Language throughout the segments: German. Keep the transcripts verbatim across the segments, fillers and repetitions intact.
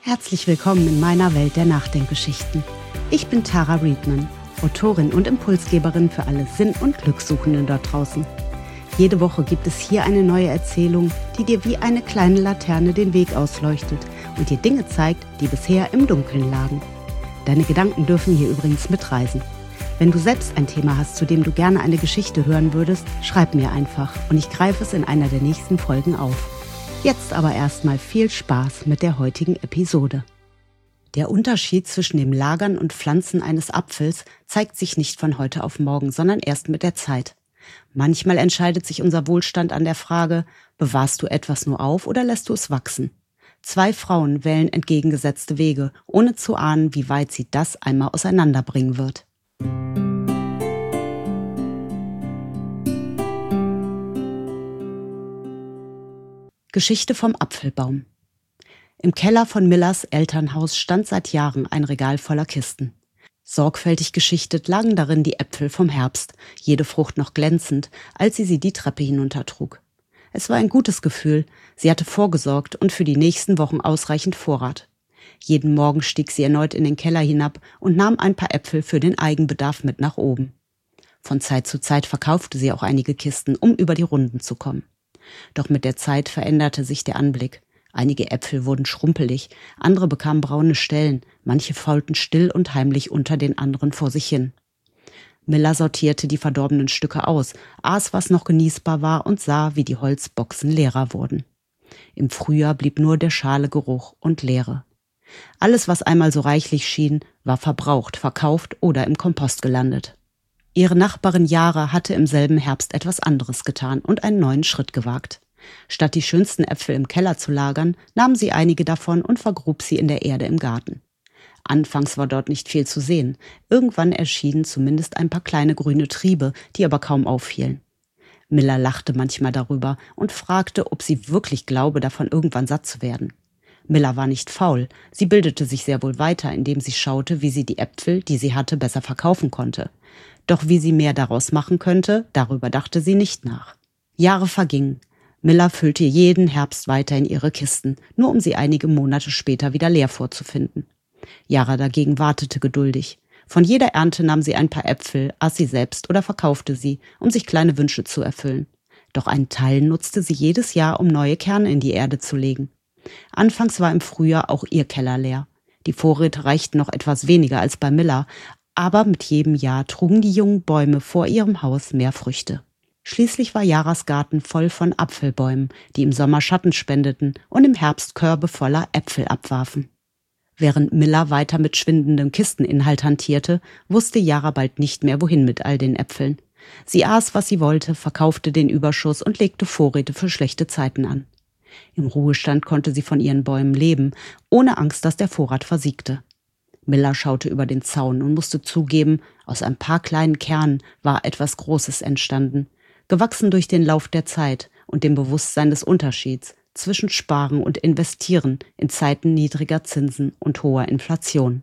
Herzlich willkommen in meiner Welt der Nachdenkgeschichten. Ich bin Tara Riedman, Autorin und Impulsgeberin für alle Sinn- und Glückssuchenden dort draußen. Jede Woche gibt es hier eine neue Erzählung, die dir wie eine kleine Laterne den Weg ausleuchtet und dir Dinge zeigt, die bisher im Dunkeln lagen. Deine Gedanken dürfen hier übrigens mitreisen. Wenn du selbst ein Thema hast, zu dem du gerne eine Geschichte hören würdest, schreib mir einfach und ich greife es in einer der nächsten Folgen auf. Jetzt aber erstmal viel Spaß mit der heutigen Episode. Der Unterschied zwischen dem Lagern und Pflanzen eines Apfels zeigt sich nicht von heute auf morgen, sondern erst mit der Zeit. Manchmal entscheidet sich unser Wohlstand an der Frage, bewahrst du etwas nur auf oder lässt du es wachsen? Zwei Frauen wählen entgegengesetzte Wege, ohne zu ahnen, wie weit sie das einmal auseinanderbringen wird. Geschichte vom Apfelbaum. Im Keller von Millers Elternhaus stand seit Jahren ein Regal voller Kisten. Sorgfältig geschichtet lagen darin die Äpfel vom Herbst, jede Frucht noch glänzend, als sie sie die Treppe hinuntertrug. Es war ein gutes Gefühl, sie hatte vorgesorgt und für die nächsten Wochen ausreichend Vorrat. Jeden Morgen stieg sie erneut in den Keller hinab und nahm ein paar Äpfel für den Eigenbedarf mit nach oben. Von Zeit zu Zeit verkaufte sie auch einige Kisten, um über die Runden zu kommen. Doch mit der Zeit veränderte sich der Anblick. Einige Äpfel wurden schrumpelig, andere bekamen braune Stellen, manche faulten still und heimlich unter den anderen vor sich hin. Miller sortierte die verdorbenen Stücke aus, aß, was noch genießbar war und sah, wie die Holzboxen leerer wurden. Im Frühjahr blieb nur der schale Geruch und Leere. Alles, was einmal so reichlich schien, war verbraucht, verkauft oder im Kompost gelandet. Ihre Nachbarin Jara hatte im selben Herbst etwas anderes getan und einen neuen Schritt gewagt. Statt die schönsten Äpfel im Keller zu lagern, nahm sie einige davon und vergrub sie in der Erde im Garten. Anfangs war dort nicht viel zu sehen. Irgendwann erschienen zumindest ein paar kleine grüne Triebe, die aber kaum auffielen. Miller lachte manchmal darüber und fragte, ob sie wirklich glaube, davon irgendwann satt zu werden. Miller war nicht faul. Sie bildete sich sehr wohl weiter, indem sie schaute, wie sie die Äpfel, die sie hatte, besser verkaufen konnte. Doch wie sie mehr daraus machen könnte, darüber dachte sie nicht nach. Jahre vergingen. Miller füllte jeden Herbst weiter in ihre Kisten, nur um sie einige Monate später wieder leer vorzufinden. Jara dagegen wartete geduldig. Von jeder Ernte nahm sie ein paar Äpfel, aß sie selbst oder verkaufte sie, um sich kleine Wünsche zu erfüllen. Doch einen Teil nutzte sie jedes Jahr, um neue Kerne in die Erde zu legen. Anfangs war im Frühjahr auch ihr Keller leer. Die Vorräte reichten noch etwas weniger als bei Miller, aber mit jedem Jahr trugen die jungen Bäume vor ihrem Haus mehr Früchte. Schließlich war Jaras Garten voll von Apfelbäumen, die im Sommer Schatten spendeten und im Herbst Körbe voller Äpfel abwarfen. Während Miller weiter mit schwindendem Kisteninhalt hantierte, wusste Jara bald nicht mehr, wohin mit all den Äpfeln. Sie aß, was sie wollte, verkaufte den Überschuss und legte Vorräte für schlechte Zeiten an. Im Ruhestand konnte sie von ihren Bäumen leben, ohne Angst, dass der Vorrat versiegte. Miller schaute über den Zaun und musste zugeben, aus ein paar kleinen Kernen war etwas Großes entstanden, gewachsen durch den Lauf der Zeit und dem Bewusstsein des Unterschieds zwischen Sparen und Investieren in Zeiten niedriger Zinsen und hoher Inflation.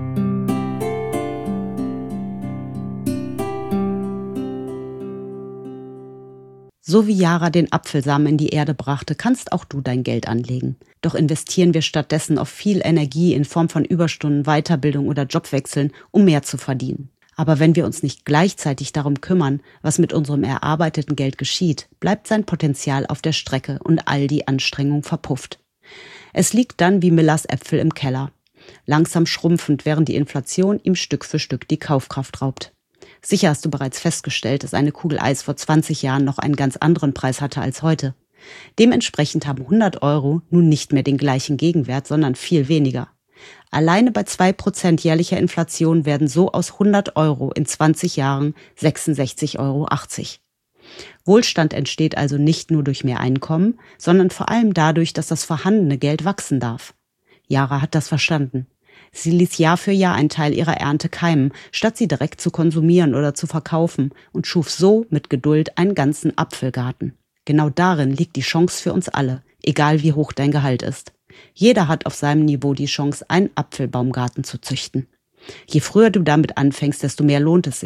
So wie Jara den Apfelsamen in die Erde brachte, kannst auch du dein Geld anlegen. Doch investieren wir stattdessen auf viel Energie in Form von Überstunden, Weiterbildung oder Jobwechseln, um mehr zu verdienen. Aber wenn wir uns nicht gleichzeitig darum kümmern, was mit unserem erarbeiteten Geld geschieht, bleibt sein Potenzial auf der Strecke und all die Anstrengung verpufft. Es liegt dann wie Millers Äpfel im Keller, langsam schrumpfend, während die Inflation ihm Stück für Stück die Kaufkraft raubt. Sicher hast du bereits festgestellt, dass eine Kugel Eis vor zwanzig Jahren noch einen ganz anderen Preis hatte als heute. Dementsprechend haben hundert Euro nun nicht mehr den gleichen Gegenwert, sondern viel weniger. Alleine bei zwei Prozent jährlicher Inflation werden so aus hundert Euro in zwanzig Jahren sechsundsechzig Euro achtzig. Wohlstand entsteht also nicht nur durch mehr Einkommen, sondern vor allem dadurch, dass das vorhandene Geld wachsen darf. Jara hat das verstanden. Sie ließ Jahr für Jahr einen Teil ihrer Ernte keimen, statt sie direkt zu konsumieren oder zu verkaufen und schuf so mit Geduld einen ganzen Apfelgarten. Genau darin liegt die Chance für uns alle, egal wie hoch dein Gehalt ist. Jeder hat auf seinem Niveau die Chance, einen Apfelbaumgarten zu züchten. Je früher du damit anfängst, desto mehr lohnt es sich.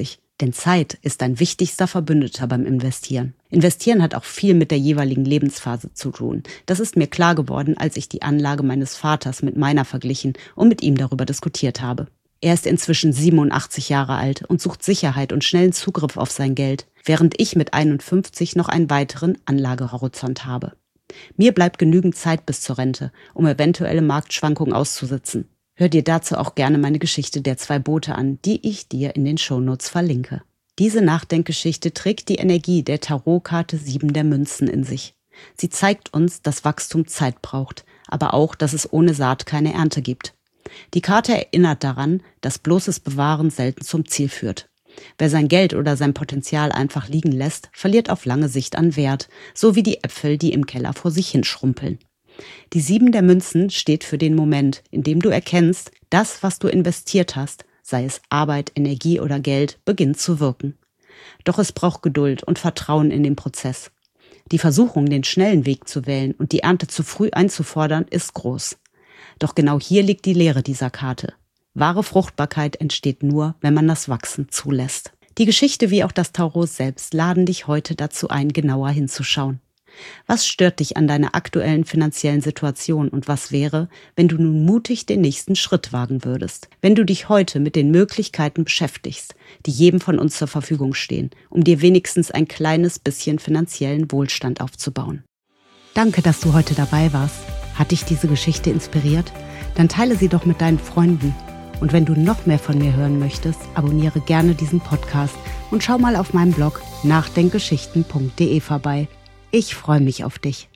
Denn Zeit ist dein wichtigster Verbündeter beim Investieren. Investieren hat auch viel mit der jeweiligen Lebensphase zu tun. Das ist mir klar geworden, als ich die Anlage meines Vaters mit meiner verglichen und mit ihm darüber diskutiert habe. Er ist inzwischen siebenundachtzig Jahre alt und sucht Sicherheit und schnellen Zugriff auf sein Geld, während ich mit einundfünfzig noch einen weiteren Anlagehorizont habe. Mir bleibt genügend Zeit bis zur Rente, um eventuelle Marktschwankungen auszusitzen. Hör dir dazu auch gerne meine Geschichte der zwei Boote an, die ich dir in den Shownotes verlinke. Diese Nachdenkgeschichte trägt die Energie der Tarotkarte sieben der Münzen in sich. Sie zeigt uns, dass Wachstum Zeit braucht, aber auch, dass es ohne Saat keine Ernte gibt. Die Karte erinnert daran, dass bloßes Bewahren selten zum Ziel führt. Wer sein Geld oder sein Potenzial einfach liegen lässt, verliert auf lange Sicht an Wert, so wie die Äpfel, die im Keller vor sich hinschrumpeln. Die sieben der Münzen steht für den Moment, in dem du erkennst, das, was du investiert hast, sei es Arbeit, Energie oder Geld, beginnt zu wirken. Doch es braucht Geduld und Vertrauen in den Prozess. Die Versuchung, den schnellen Weg zu wählen und die Ernte zu früh einzufordern, ist groß. Doch genau hier liegt die Lehre dieser Karte. Wahre Fruchtbarkeit entsteht nur, wenn man das Wachsen zulässt. Die Geschichte wie auch das Tarot selbst laden dich heute dazu ein, genauer hinzuschauen. Was stört dich an deiner aktuellen finanziellen Situation und was wäre, wenn du nun mutig den nächsten Schritt wagen würdest? Wenn du dich heute mit den Möglichkeiten beschäftigst, die jedem von uns zur Verfügung stehen, um dir wenigstens ein kleines bisschen finanziellen Wohlstand aufzubauen. Danke, dass du heute dabei warst. Hat dich diese Geschichte inspiriert? Dann teile sie doch mit deinen Freunden. Und wenn du noch mehr von mir hören möchtest, abonniere gerne diesen Podcast und schau mal auf meinem Blog nachdenkgeschichten punkt de vorbei. Ich freue mich auf dich.